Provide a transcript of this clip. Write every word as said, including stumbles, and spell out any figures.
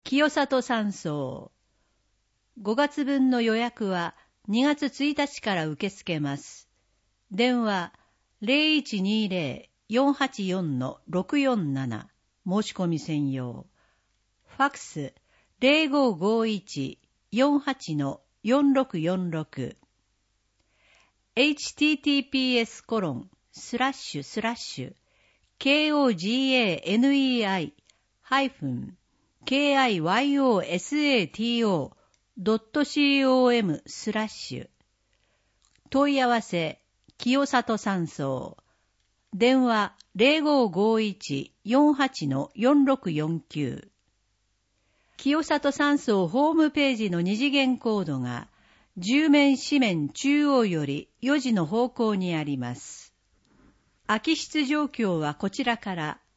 清里山荘。ごがつぶんの予約はにがつついたちから受け付けます。電話 ゼロいちにゼロ よんはちよん ろくよんなな 申し込み専用。ファックス ゼロごごいち よんはち よんろくよんろく。エイチティーティーピーエスコロンスラッシュスラッシュ ケーオージーエーエヌイーアイ ハイフン ケーアイワイオーエスエーティーオー ドット コム スラッシュ。問い合わせ清里山荘。電話 ゼロごごいち よんはち よんろくよんきゅう。清里山荘ホームページの二次元コードが十面四面中央よりよじの方向にあります。空き室状況はこちらから